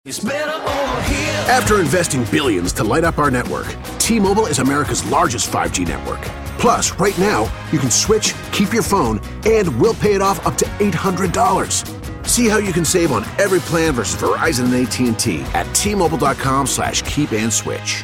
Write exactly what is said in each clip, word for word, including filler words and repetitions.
It's better over here. After investing billions to light up our network, T-Mobile is America's largest five G network. Plus, right now, you can switch, keep your phone, and we'll pay it off up to eight hundred dollars. See how you can save on every plan versus Verizon and A T and T at T-Mobile.com slash keep and switch.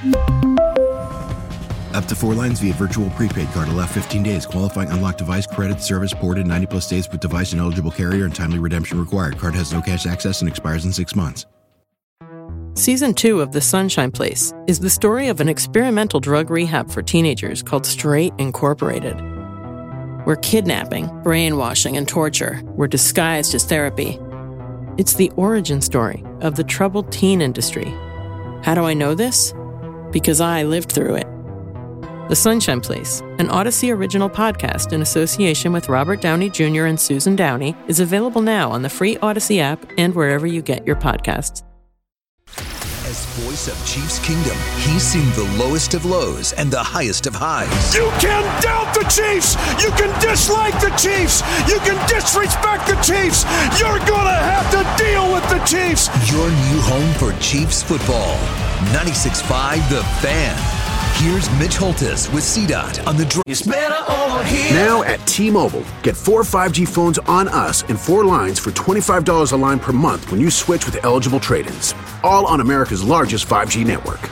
Up to four lines via virtual prepaid card. Allow fifteen days. Qualifying unlocked device credit service ported ninety plus days with device and eligible carrier and timely redemption required. Card has no cash access and expires in six months. Season two of The Sunshine Place is the story of an experimental drug rehab for teenagers called Straight Incorporated, where kidnapping, brainwashing, and torture were disguised as therapy. It's the origin story of the troubled teen industry. How do I know this? Because I lived through it. The Sunshine Place, an Odyssey original podcast in association with Robert Downey Junior and Susan Downey, is available now on the free Odyssey app and wherever you get your podcasts. As voice of Chiefs Kingdom, he's seen the lowest of lows and the highest of highs. You can doubt the Chiefs. You can dislike the Chiefs. You can disrespect the Chiefs. You're going to have to deal with the Chiefs. Your new home for Chiefs football. ninety-six point five The Fan. Here's Mitch Holtis with C DOT on the Dr- It's better over here. Now at T-Mobile, get four five G phones on us and four lines for twenty-five dollars a line per month when you switch with eligible trade-ins. All on America's largest five G network.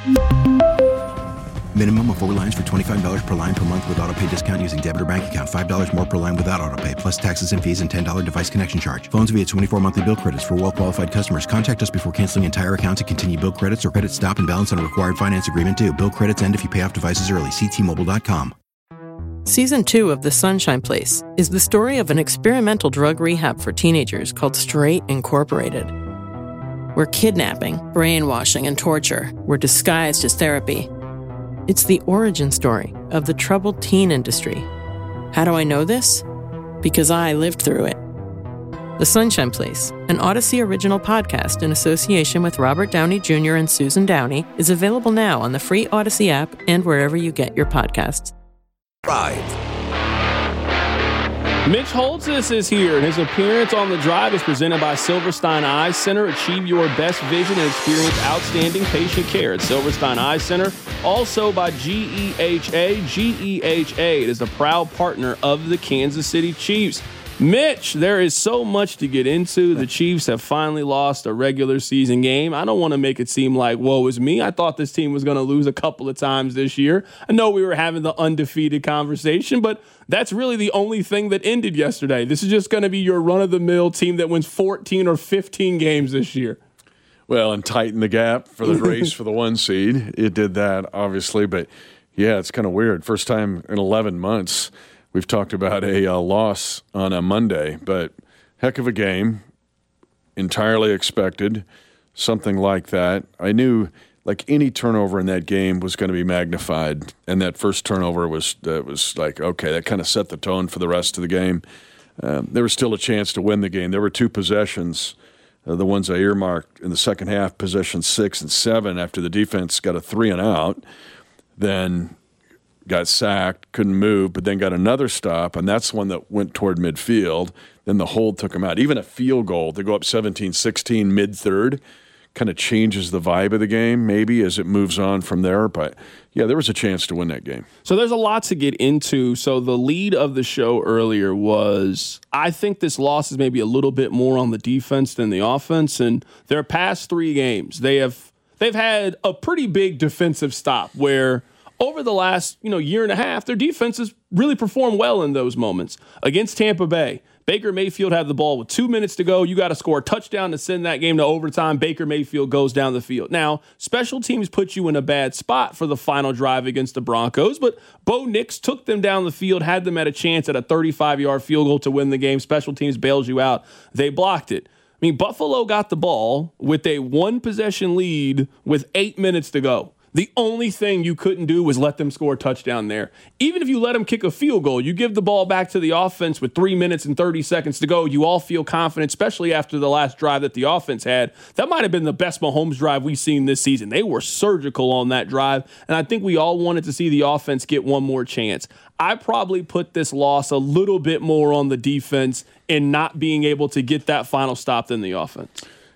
Minimum of four lines for twenty-five dollars per line per month with autopay discount using debit or bank account. five dollars more per line without autopay, plus taxes and fees and ten dollars device connection charge. Phones via twenty-four monthly bill credits for well-qualified customers. Contact us before canceling entire account to continue bill credits or credit stop and balance on a required finance agreement due. Bill credits end if you pay off devices early. See T Mobile dot com. Season two of The Sunshine Place is the story of an experimental drug rehab for teenagers called Straight Incorporated, where kidnapping, brainwashing, and torture were disguised as therapy. It's the origin story of the troubled teen industry. How do I know this? Because I lived through it. The Sunshine Place, an Odyssey original podcast in association with Robert Downey Junior and Susan Downey, is available now on the free Odyssey app and wherever you get your podcasts. Drive. Mitch Holtis is here, and his appearance on The Drive is presented by Silverstein Eye Center. Achieve your best vision and experience outstanding patient care at Silverstein Eye Center. Also by G E H A. G E H A is a proud partner of the Kansas City Chiefs. Mitch, there is so much to get into. The Chiefs have finally lost a regular season game. I don't want to make it seem like, woe is me. I thought this team was going to lose a couple of times this year. I know we were having the undefeated conversation, but that's really the only thing that ended yesterday. This is just going to be your run-of-the-mill team that wins fourteen or fifteen games this year. Well, and tighten the gap for the race for the one seed. It did that, obviously. But, yeah, it's kind of weird. First time in eleven months. We've talked about a uh, loss on a Monday, but heck of a game, entirely expected, something like that. I knew, like, any turnover in that game was going to be magnified, and that first turnover was uh, was like, okay, that kind of set the tone for the rest of the game. Um, there was still a chance to win the game. There were two possessions, uh, the ones I earmarked in the second half, possession six and seven, after the defense got a three and out, then got sacked, couldn't move, but then got another stop, and that's one that went toward midfield. Then the hold took him out. Even a field goal to go up seventeen sixteen mid-third kind of changes the vibe of the game, maybe, as it moves on from there. But, yeah, there was a chance to win that game. So there's a lot to get into. So the lead of the show earlier was, I think this loss is maybe a little bit more on the defense than the offense. And their past three games, they have they've had a pretty big defensive stop where over the last, you know, year and a half, their defenses really performed well in those moments. Against Tampa Bay, Baker Mayfield had the ball with two minutes to go. You got to score a touchdown to send that game to overtime. Baker Mayfield goes down the field. Now, special teams put you in a bad spot for the final drive against the Broncos, but Bo Nix took them down the field, had them at a chance at a thirty-five-yard field goal to win the game. Special teams bails you out. They blocked it. I mean, Buffalo got the ball with a one-possession lead with eight minutes to go. The only thing you couldn't do was let them score a touchdown there. Even if you let them kick a field goal, you give the ball back to the offense with three minutes and thirty seconds to go. You all feel confident, especially after the last drive that the offense had. That might have been the best Mahomes drive we've seen this season. They were surgical on that drive, and I think we all wanted to see the offense get one more chance. I probably put this loss a little bit more on the defense and not being able to get that final stop than the offense.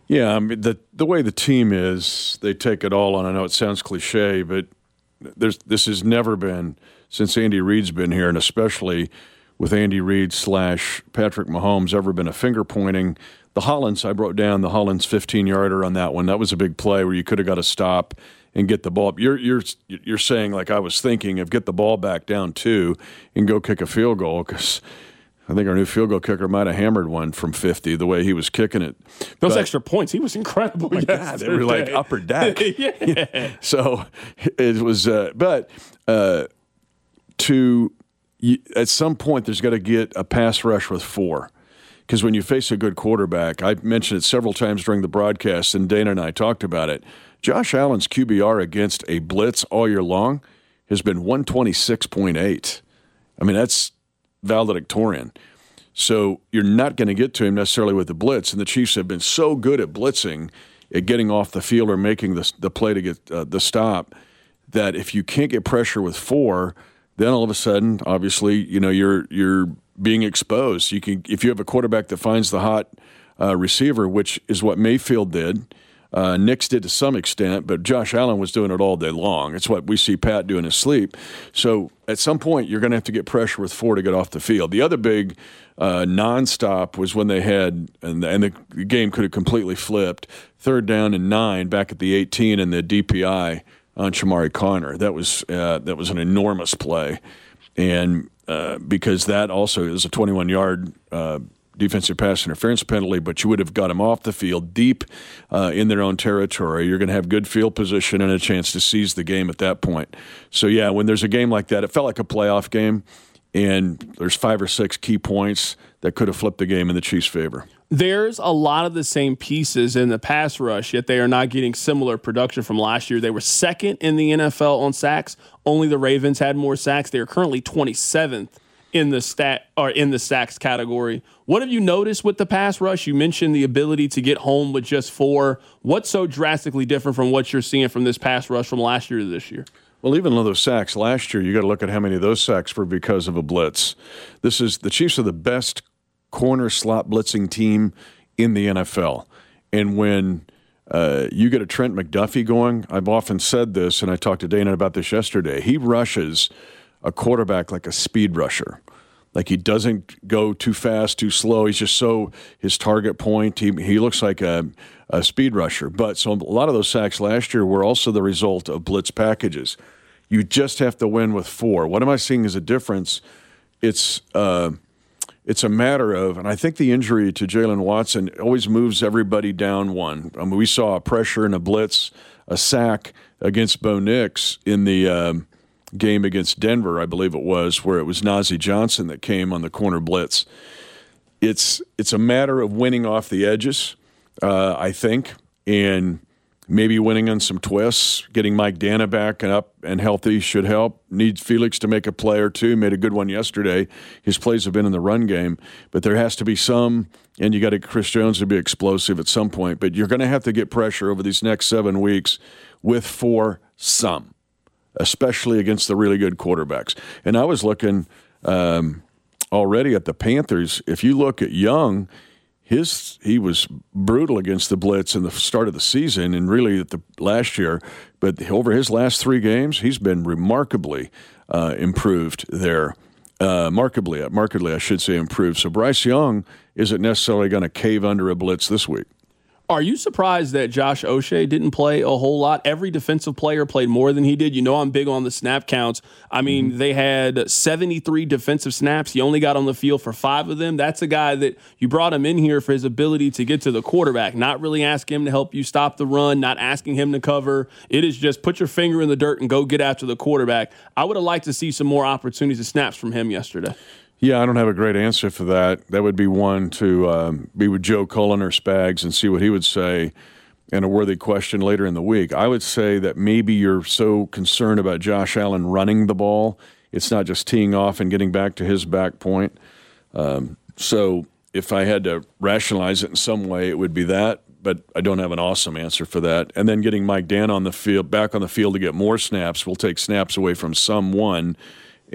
Yeah, I mean, the the way the team is, they take it all on. I know it sounds cliche, but there's this has never been, since Andy Reid's been here, and especially with Andy Reid slash Patrick Mahomes, ever been a finger pointing. The Hollins, I wrote down the Hollins fifteen-yarder on that one. That was a big play where you could have got a stop and get the ball. You're you're you're saying, like I was thinking, of get the ball back down two and go kick a field goal, because I think our new field goal kicker might have hammered one from fifty the way he was kicking it. Those but, extra points, he was incredible. Oh my God, they were like upper deck. yeah. yeah. So it was, uh, but uh, to at some point there's got to get a pass rush with four. Because when you face a good quarterback, I mentioned it several times during the broadcast, and Dana and I talked about it. Josh Allen's Q B R against a blitz all year long has been one twenty-six point eight. I mean, that's valedictorian. So you're not going to get to him necessarily with the blitz, and the Chiefs have been so good at blitzing, at getting off the field or making the, the play to get uh, the stop, that if you can't get pressure with four, then all of a sudden, obviously, you know, you're you're being exposed. You can, if you have a quarterback that finds the hot uh, receiver, which is what Mayfield did, uh, Nix did to some extent, but Josh Allen was doing it all day long. It's what we see Pat do in his sleep. So at some point, you're going to have to get pressure with four to get off the field. The other big uh, nonstop was when they had, and the, and the game could have completely flipped, third down and nine back at the eighteen and the D P I on Shamari Connor. That was uh, that was an enormous play, and uh, because that also is a twenty-one-yard uh, defensive pass interference penalty, but you would have got them off the field deep uh, in their own territory. You're going to have good field position and a chance to seize the game at that point. So, yeah, when there's a game like that, it felt like a playoff game, and there's five or six key points that could have flipped the game in the Chiefs' favor. There's a lot of the same pieces in the pass rush, yet they are not getting similar production from last year. They were second in the N F L on sacks. Only the Ravens had more sacks. They are currently twenty-seventh in the stat or in the sacks category. What have you noticed with the pass rush? You mentioned the ability to get home with just four. What's so drastically different from what you're seeing from this pass rush from last year to this year? Well, even though those sacks last year, you got to look at how many of those sacks were because of a blitz. This is the Chiefs are the best corner slot blitzing team in the N F L. And when uh, you get a Trent McDuffie going, I've often said this, and I talked to Dana about this yesterday, he rushes a quarterback like a speed rusher. Like he doesn't go too fast, too slow. He's just so his target point. He he looks like a, a speed rusher. But so a lot of those sacks last year were also the result of blitz packages. You just have to win with four. What am I seeing as a difference? It's uh, it's a matter of, and I think the injury to Jalen Watson always moves everybody down one. I mean, we saw a pressure and a blitz, a sack against Bo Nix in the um, game against Denver, I believe it was, where it was Najee Johnson that came on the corner blitz. It's it's a matter of winning off the edges, uh, I think, and maybe winning on some twists. Getting Mike Dana back and up and healthy should help. Needs Felix to make a play or two. Made a good one yesterday. His plays have been in the run game, but there has to be some, and you got to Chris Jones to be explosive at some point. But you're going to have to get pressure over these next seven weeks with four some, especially against the really good quarterbacks. And I was looking um, already at the Panthers. If you look at Young, his he was brutal against the blitz in the start of the season and really at the last year. But over his last three games, he's been remarkably uh, improved there. Uh, markedly, markedly, I should say, improved. So Bryce Young isn't necessarily going to cave under a blitz this week. Are you surprised that Josh O'Shea didn't play a whole lot? Every defensive player played more than he did. You know I'm big on the snap counts. I mean, mm-hmm. they had seventy-three defensive snaps. He only got on the field for five of them. That's a guy that you brought him in here for his ability to get to the quarterback, not really asking him to help you stop the run, not asking him to cover. It is just put your finger in the dirt and go get after the quarterback. I would have liked to see some more opportunities and snaps from him yesterday. Yeah, I don't have a great answer for that. That would be one to um, be with Joe Cullen or Spags and see what he would say, and a worthy question later in the week. I would say that maybe you're so concerned about Josh Allen running the ball, it's not just teeing off and getting back to his back point. Um, so if I had to rationalize it in some way, it would be that, but I don't have an awesome answer for that. And then getting Mike Dan on the field, back on the field to get more snaps will take snaps away from someone.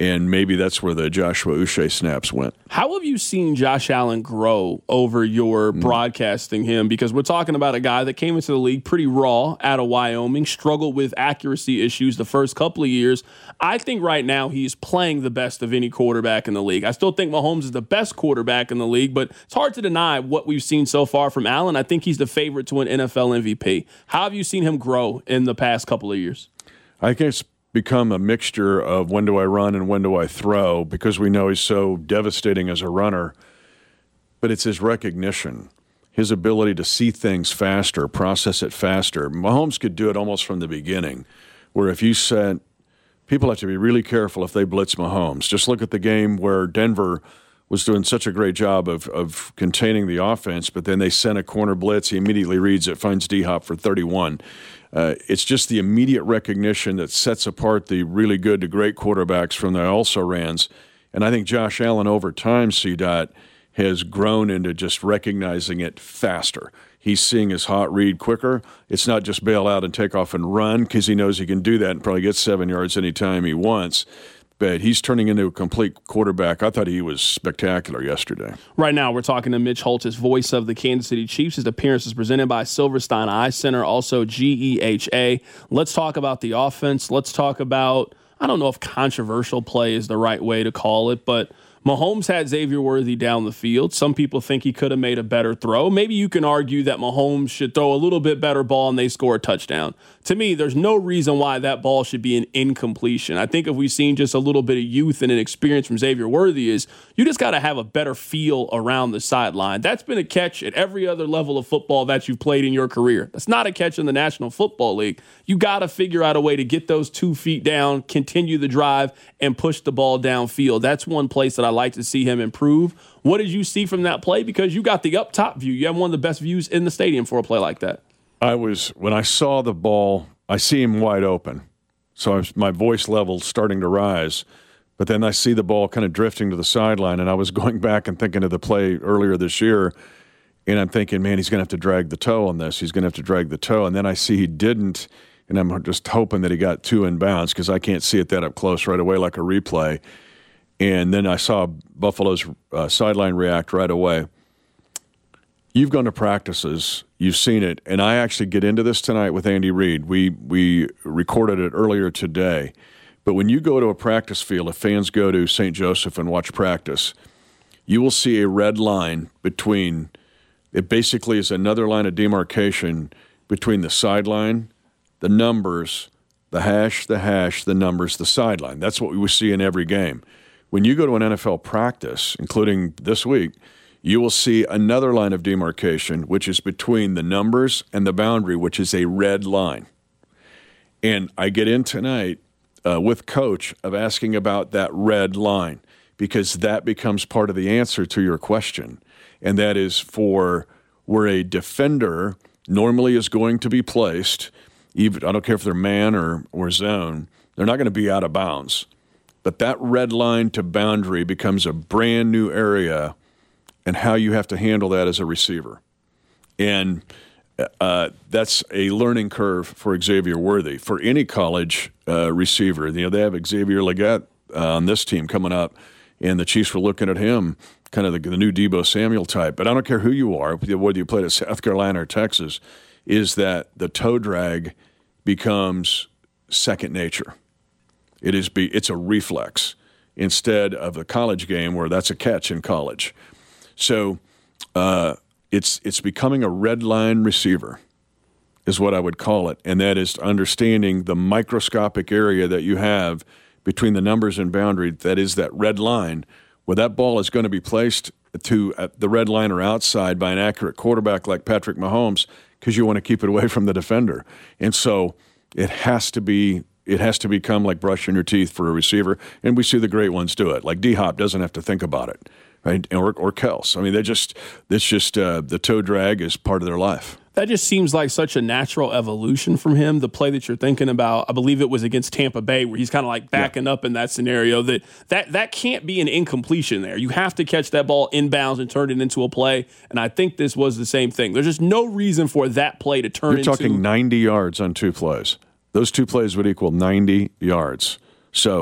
And maybe that's where the Joshua Uche snaps went. How have you seen Josh Allen grow over your mm. broadcasting him? Because we're talking about a guy that came into the league pretty raw out of Wyoming, struggled with accuracy issues the first couple of years. I think right now he's playing the best of any quarterback in the league. I still think Mahomes is the best quarterback in the league, but it's hard to deny what we've seen so far from Allen. I think he's the favorite to win N F L M V P. How have you seen him grow in the past couple of years? I think it's become a mixture of when do I run and when do I throw, because we know he's so devastating as a runner. But it's his recognition, his ability to see things faster, process it faster. Mahomes could do it almost from the beginning, where if you said, people have to be really careful if they blitz Mahomes. Just look at the game where Denver was doing such a great job of, of containing the offense, but then they sent a corner blitz. He immediately reads it, finds D-Hop for thirty-one. Uh, it's just the immediate recognition that sets apart the really good to great quarterbacks from the also-rans. And I think Josh Allen over time, C-Dot, has grown into just recognizing it faster. He's seeing his hot read quicker. It's not just bail out and take off and run, because he knows he can do that and probably get seven yards anytime he wants. But he's turning into a complete quarterback. I thought he was spectacular yesterday. Right now, we're talking to Mitch Holthus, voice of the Kansas City Chiefs. His appearance is presented by Silverstein Eye Center, also G E H A. Let's talk about the offense. Let's talk about, I don't know if controversial play is the right way to call it, but Mahomes had Xavier Worthy down the field. Some people think he could have made a better throw. Maybe you can argue that Mahomes should throw a little bit better ball and they score a touchdown. To me, there's no reason why that ball should be an incompletion. I think if we've seen just a little bit of youth and an experience from Xavier Worthy is you just got to have a better feel around the sideline. That's been a catch at every other level of football that you've played in your career. That's not a catch in the National Football League. You got to figure out a way to get those two feet down, continue the drive, and push the ball downfield. That's one place that I like to see him improve. What did you see from that play? Because you got the up top view. You have one of the best views in the stadium for a play like that. I was, when I saw the ball, I see him wide open. So I was, my voice level starting to rise. But then I see the ball kind of drifting to the sideline, and I was going back and thinking of the play earlier this year, and I'm thinking, man, he's going to have to drag the toe on this. He's going to have to drag the toe. And then I see he didn't, and I'm just hoping that he got two in bounds because I can't see it that up close right away like a replay. And then I saw Buffalo's uh, sideline react right away. You've gone to practices, you've seen it, and I actually get into this tonight with Andy Reid. We we recorded it earlier today. But when you go to a practice field, if fans go to Saint Joseph and watch practice, you will see a red line between, it basically is another line of demarcation between the sideline, the numbers, the hash, the hash, the numbers, the sideline. That's what we see in every game. When you go to an N F L practice, including this week, you will see another line of demarcation, which is between the numbers and the boundary, which is a red line. And I get in tonight uh, with Coach of asking about that red line because that becomes part of the answer to your question. And that is for where a defender normally is going to be placed, even I don't care if they're man or, or zone, they're not going to be out of bounds. But that red line to boundary becomes a brand new area and how you have to handle that as a receiver. And uh, that's a learning curve for Xavier Worthy. For any college uh, receiver, you know, they have Xavier Legette uh, on this team coming up, and the Chiefs were looking at him, kind of the, the new Deebo Samuel type. But I don't care who you are, whether you played at South Carolina or Texas, is that the toe drag becomes second nature. It is be it's a reflex instead of a college game where that's a catch in college. So uh, it's it's becoming a red line receiver is what I would call it, and that is understanding the microscopic area that you have between the numbers and boundary. That is that red line where that ball is going to be placed to uh, the red line or outside by an accurate quarterback like Patrick Mahomes because you want to keep it away from the defender. And so it has to be. It has to become like brushing your teeth for a receiver, and we see the great ones do it. Like D-Hop doesn't have to think about it, right? Or, or Kels. I mean, they just it's just uh, the toe drag is part of their life. That just seems like such a natural evolution from him. The play that you're thinking about, I believe it was against Tampa Bay, where he's kind of like backing yeah. up in that scenario. That that that can't be an incompletion there. You have to catch that ball inbounds and turn it into a play. And I think this was the same thing. There's just no reason for that play to turn you're into. You're talking ninety yards on two plays. Those two plays would equal ninety yards. So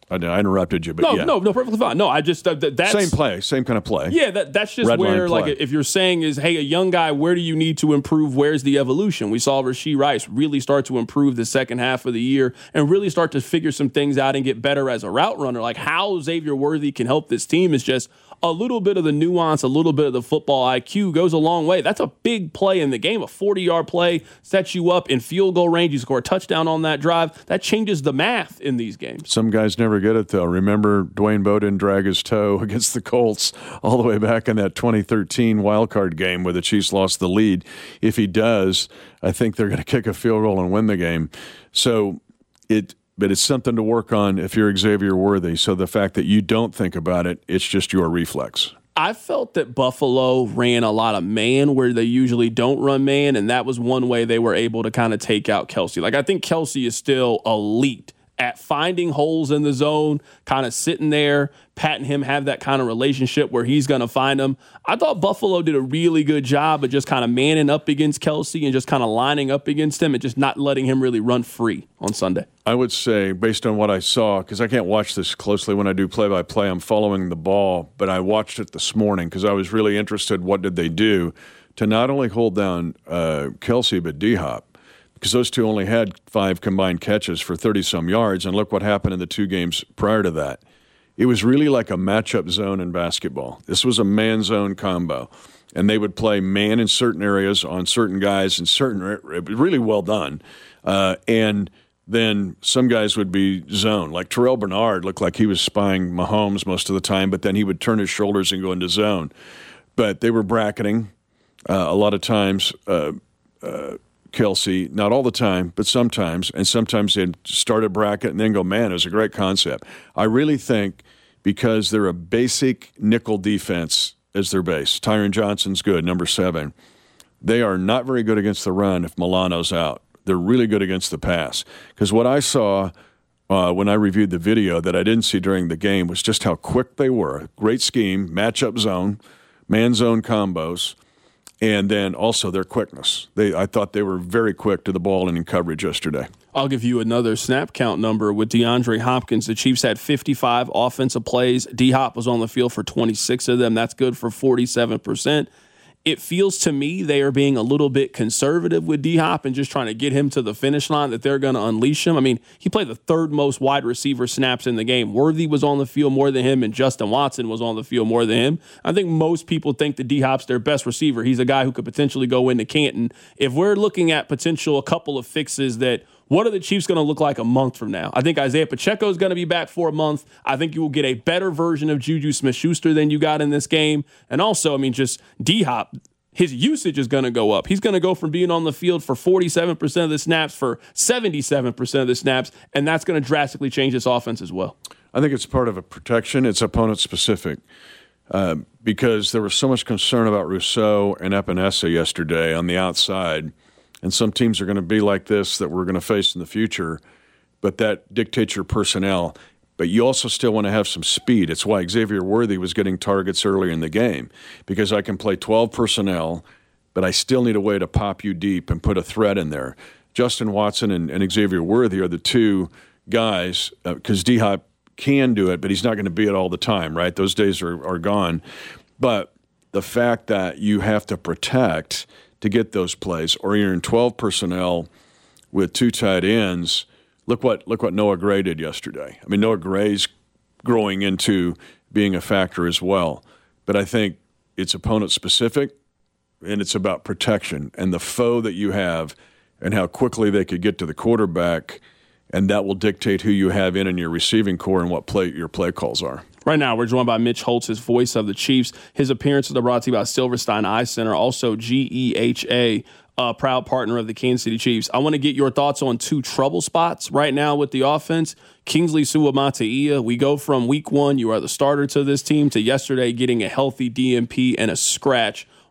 I, I interrupted you, but no, yeah. no, no, perfectly fine. No, I just uh, th- that's same play, same kind of play. Yeah, that that's just Red where, line like, play. if you're saying is, hey, a young guy, where do you need to improve? Where's the evolution? We saw Rashee Rice really start to improve the second half of the year and really start to figure some things out and get better as a route runner. Like, how Xavier Worthy can help this team is just a little bit of the nuance, a little bit of the football I Q goes a long way. That's a big play in the game. A forty-yard play sets you up in field goal range. You score a touchdown on that drive. That changes the math in these games. Some guys never get it, though. Remember, Dwayne Bowe didn't drag his toe against the Colts all the way back in that twenty thirteen wildcard game where the Chiefs lost the lead. If he does, I think they're going to kick a field goal and win the game. So it – but it's something to work on if you're Xavier Worthy. So the fact that you don't think about it, it's just your reflex. I felt that Buffalo ran a lot of man where they usually don't run man, and that was one way they were able to kind of take out Kelsey. Like, I think Kelsey is still elite at finding holes in the zone, kind of sitting there, patting him, have that kind of relationship where he's going to find them. I thought Buffalo did a really good job of just kind of manning up against Kelsey and just kind of lining up against him and just not letting him really run free on Sunday. I would say, based on what I saw, because I can't watch this closely when I do play-by-play, I'm following the ball, but I watched it this morning because I was really interested what did they do to not only hold down uh, Kelsey, but D-Hop. Because those two only had five combined catches for thirty-some yards, and look what happened in the two games prior to that. It was really like a matchup zone in basketball. This was a man-zone combo, and they would play man in certain areas on certain guys and certain – really well done. Uh, and then some guys would be zone. Like Terrell Bernard looked like he was spying Mahomes most of the time, but then he would turn his shoulders and go into zone. But they were bracketing uh, a lot of times uh, – uh, Kelsey, not all the time, but sometimes, and sometimes they'd start a bracket and then go, man, it was a great concept. I really think because they're a basic nickel defense as their base. Tyron Johnson's good, number seven. They are not very good against the run if Milano's out. They're really good against the pass. Because what I saw uh, when I reviewed the video that I didn't see during the game was just how quick they were. Great scheme, matchup zone, man-zone combos. And then also their quickness. They, I thought they were very quick to the ball and in coverage yesterday. I'll give you another snap count number with DeAndre Hopkins. The Chiefs had fifty-five offensive plays. D-Hop was on the field for twenty-six of them. That's good for forty-seven percent. It feels to me they are being a little bit conservative with D-Hop and just trying to get him to the finish line, that they're going to unleash him. I mean, he played the third most wide receiver snaps in the game. Worthy was on the field more than him, and Justin Watson was on the field more than him. I think most people think that D-Hop's their best receiver. He's a guy who could potentially go into Canton. If we're looking at potential a couple of fixes that what are the Chiefs going to look like a month from now? I think Isaiah Pacheco is going to be back for a month. I think you will get a better version of Juju Smith-Schuster than you got in this game. And also, I mean, just D-Hop, his usage is going to go up. He's going to go from being on the field for forty-seven percent of the snaps for seventy-seven percent of the snaps, and that's going to drastically change this offense as well. I think it's part of a protection. It's opponent-specific. Uh, because there was so much concern about Rousseau and Epinesa yesterday on the outside. And some teams are going to be like this that we're going to face in the future, but that dictates your personnel. But you also still want to have some speed. It's why Xavier Worthy was getting targets early in the game, because I can play twelve personnel, but I still need a way to pop you deep and put a threat in there. Justin Watson and, and Xavier Worthy are the two guys, because uh, D-Hop can do it, but he's not going to be it all the time, right? Those days are, are gone. But the fact that you have to protect – to get those plays, or you're in twelve personnel with two tight ends. Look what look what Noah Gray did yesterday. I mean, Noah Gray's growing into being a factor as well. But I think it's opponent-specific, and it's about protection and the foe that you have and how quickly they could get to the quarterback, and that will dictate who you have in in your receiving core and what play your play calls are. Right now, we're joined by Mitch Holtz, his voice of the Chiefs. His appearances are brought to you by Silverstein Eye Center, also G E H A, a proud partner of the Kansas City Chiefs. I want to get your thoughts on two trouble spots right now with the offense. Kingsley Suamataia, we go from week one, you are the starter to this team, to yesterday getting a healthy D N P and a scratch.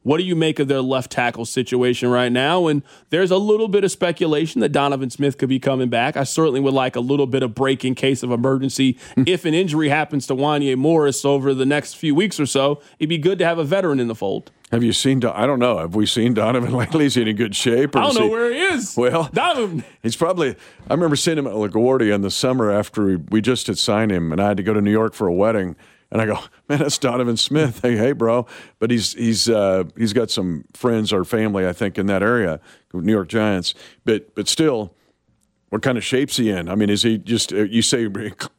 What do you make of their left tackle situation right now? And there's a little bit of speculation that Donovan Smith could be coming back. I certainly would like a little bit of break in case of emergency. If an injury happens to Wanya Morris over the next few weeks or so, it'd be good to have a veteran in the fold. Have you seen, Don- I don't know, have we seen Donovan lately? Is he in good shape? Or I don't know he, where he is. Well, Donovan. He's probably, I remember seeing him at LaGuardia in the summer after we, we just had signed him, and I had to go to New York for a wedding. And I go, man, that's Donovan Smith. Hey, hey, bro. But he's he's uh, he's got some friends or family, I think, in that area, New York Giants. But but still, what kind of shape's he in? I mean, is he just, you say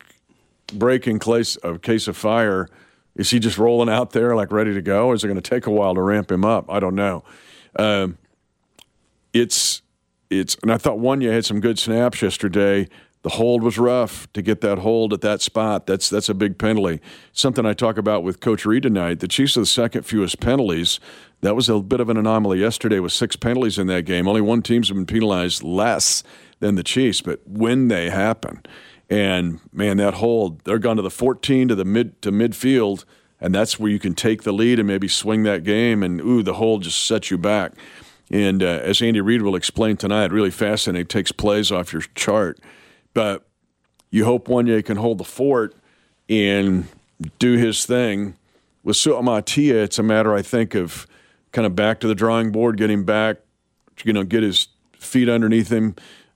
break in case, a case of fire, is he just rolling out there like ready to go, or is it going to take a while to ramp him up? I don't know. Um, it's it's and I thought Wanya had some good snaps yesterday. The hold was rough to get that hold at that spot. That's that's a big penalty. Something I talk about with Coach Reed tonight. The Chiefs are the second fewest penalties. That was a bit of an anomaly yesterday with six penalties in that game. Only one team's been penalized less than the Chiefs, but when they happen. And, man, that hold, they're gone to the fourteen to the mid to midfield, and that's where you can take the lead and maybe swing that game, and, ooh, the hold just sets you back. And uh, as Andy Reid will explain tonight, really fascinating. It takes plays off your chart. But you hope Wanya can hold the fort and do his thing. With Su'Amatia, it's a matter, I think, of kind of back to the drawing board, getting back, you know, get his feet underneath him,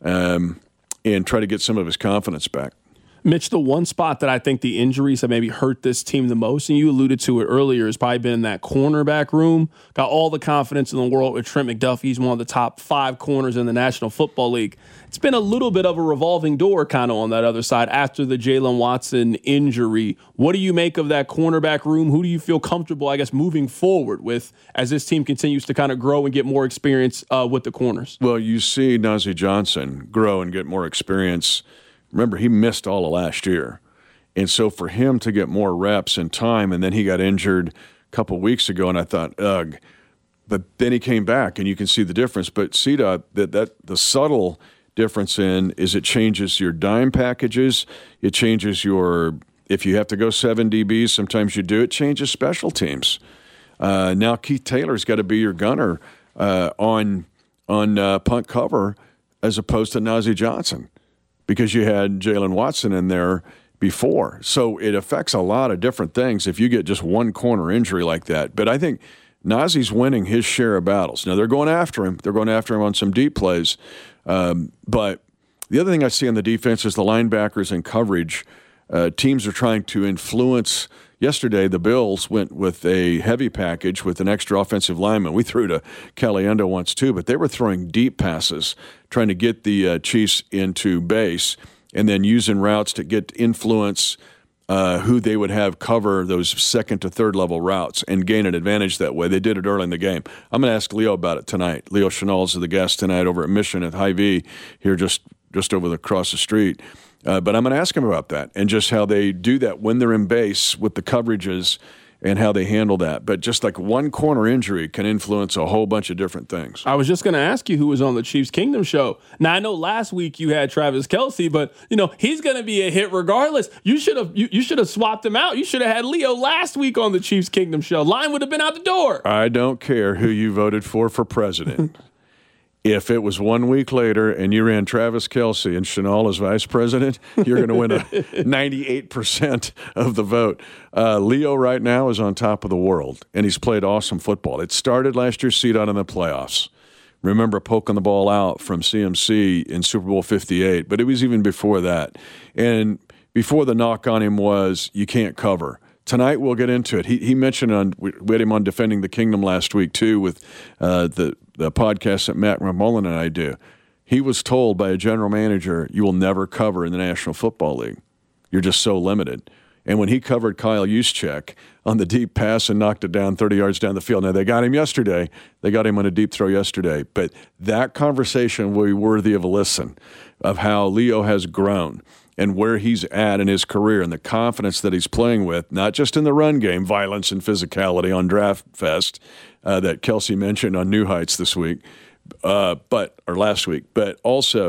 um, and try to get some of his confidence back. Mitch, the one spot that I think the injuries have maybe hurt this team the most, and you alluded to it earlier, has probably been that cornerback room. Got all the confidence in the world with Trent McDuffie. He's one of the top five corners in the National Football League. It's been a little bit of a revolving door kind of on that other side after the Jalen Watson injury. What do you make of that cornerback room? Who do you feel comfortable, I guess, moving forward with as this team continues to kind of grow and get more experience uh, with the corners? Well, you see Najee Johnson grow and get more experience. Remember, he missed all of last year. And so for him to get more reps and time, and then he got injured a couple of weeks ago, and I thought, ugh. But then he came back, and you can see the difference. But C D O T, that, that the subtle difference in is it changes your dime packages. It changes your, if you have to go seven D Bs, sometimes you do. It changes special teams. Uh, now Keith Taylor's got to be your gunner uh, on, on uh, punt cover as opposed to Najee Johnson, because you had Jalen Watson in there before. So it affects a lot of different things if you get just one corner injury like that. But I think Nazee's winning his share of battles. Now, they're going after him. They're going after him on some deep plays. Um, but the other thing I see on the defense is the linebackers and coverage. Uh, teams are trying to influence. Yesterday, the Bills went with a heavy package with an extra offensive lineman. We threw to Caliendo once too, but they were throwing deep passes, trying to get the uh, Chiefs into base and then using routes to get influence uh, who they would have cover those second to third level routes and gain an advantage that way. They did it early in the game. I'm going to ask Leo about it tonight. Leo Chenal is the guest tonight over at Mission at Hy-Vee here just, just over the across the street. Uh, but I'm going to ask him about that and just how they do that when they're in base with the coverages and how they handle that. But just like one corner injury can influence a whole bunch of different things. I was just going to ask you who was on the Chiefs Kingdom show. Now, I know last week you had Travis Kelce, but, you know, he's going to be a hit regardless. You should have you, you should have swapped him out. You should have had Leo last week on the Chiefs Kingdom show. Line would have been out the door. I don't care who you voted for for president. If it was one week later and you ran Travis Kelce and Chenal as vice president, you're going to win a ninety-eight percent of the vote. Uh, Leo right now is on top of the world, and he's played awesome football. It started last year, C D O T in the playoffs. Remember poking the ball out from C M C in Super Bowl fifty-eight, but it was even before that. And before the knock on him was you can't cover. Tonight we'll get into it. He he mentioned on we had him on Defending the Kingdom last week too with uh, the the podcast that Matt McMullen and I do. He was told by a general manager, "You will never cover in the National Football League. You're just so limited." And when he covered Kyle Juszczyk on the deep pass and knocked it down thirty yards down the field, now they got him yesterday. They got him on a deep throw yesterday. But that conversation will be worthy of a listen of how Leo has grown and where he's at in his career and the confidence that he's playing with, not just in the run game, violence and physicality on Draft Fest uh, that Kelce mentioned on New Heights this week, uh, but or last week, but also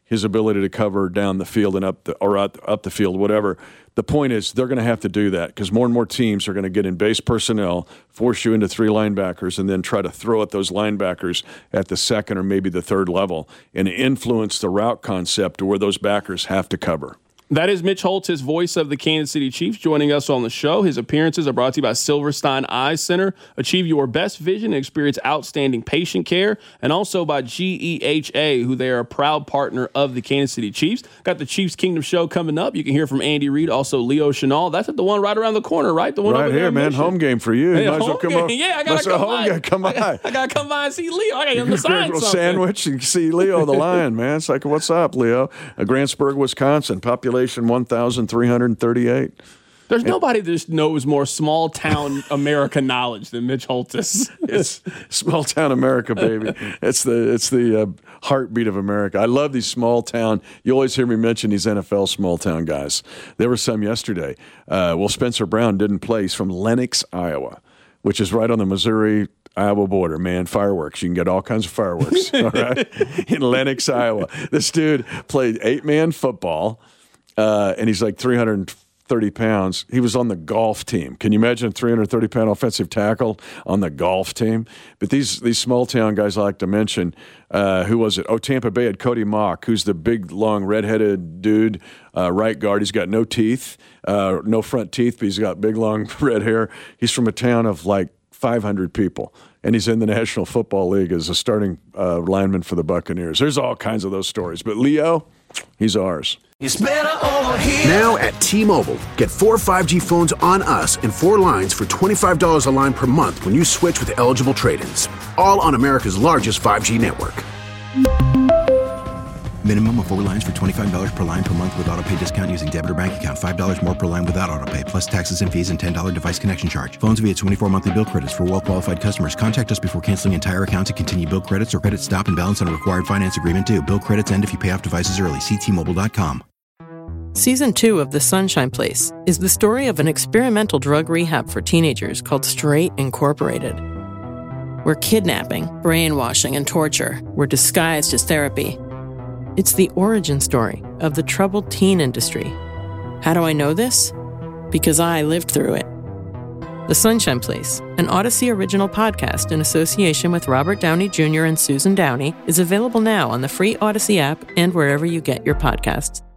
his ability to cover down the field and up the or up, up the field, whatever. The point is they're going to have to do that because more and more teams are going to get in base personnel, force you into three linebackers, and then try to throw at those linebackers at the second or maybe the third level and influence the route concept to where those backers have to cover. That is Mitch Holtz, his voice of the Kansas City Chiefs, joining us on the show. His appearances are brought to you by Silverstein Eye Center. Achieve your best vision and experience outstanding patient care. And also by G E H A, who they are a proud partner of the Kansas City Chiefs. Got the Chiefs Kingdom show coming up. You can hear from Andy Reid, also Leo Chenal. That's at the one right around the corner, right? The one right over there here, man. Mission. Home game for you. Hey, you might as home well come game. on. Yeah, I got to come home by. game. Come by. I, I got to come by and see Leo. I got to You can sign a little something. sandwich and see Leo the Lion, man. It's like, what's up, Leo? Uh, Grantsburg, Wisconsin, population one thousand three hundred thirty-eight. There's nobody that just knows more small town America knowledge than Mitch Holtz. It's small town America, baby. It's the it's the uh, heartbeat of America. I love these small town. You always hear me mention these N F L small town guys. There were some yesterday. Uh, well, Spencer Brown didn't play. He's from Lenox, Iowa, which is right on the Missouri Iowa border, man. Fireworks. You can get all kinds of fireworks, all right? In Lenox, Iowa. This dude played eight-man football, uh, and he's like three hundred thirty pounds. He was on the golf team. Can you imagine a three hundred thirty pound offensive tackle on the golf team? But these these small-town guys I like to mention, uh, who was it? Oh, Tampa Bay had Cody Mock, who's the big, long, red-headed dude, uh, right guard. He's got no teeth, uh, no front teeth, but he's got big, long, red hair. He's from a town of like five hundred people, and he's in the National Football League as a starting uh, lineman for the Buccaneers. There's all kinds of those stories. But Leo, he's ours. It's better over here. Now at T-Mobile, get four five G phones on us and four lines for twenty-five dollars a line per month when you switch with eligible trade-ins. All on America's largest five G network. Minimum of four lines for twenty-five dollars per line per month with autopay discount using debit or bank account. five dollars more per line without autopay, plus taxes and fees and ten dollars device connection charge. Phones via twenty-four monthly bill credits for well-qualified customers. Contact us before canceling entire account to continue bill credits or credit stop and balance on a required finance agreement due. Bill credits end if you pay off devices early. See T Mobile dot com. Season two of The Sunshine Place is the story of an experimental drug rehab for teenagers called Straight Incorporated, where kidnapping, brainwashing, and torture were disguised as therapy. It's the origin story of the troubled teen industry. How do I know this? Because I lived through it. The Sunshine Place, an Odyssey original podcast in association with Robert Downey Junior and Susan Downey, is available now on the free Odyssey app and wherever you get your podcasts.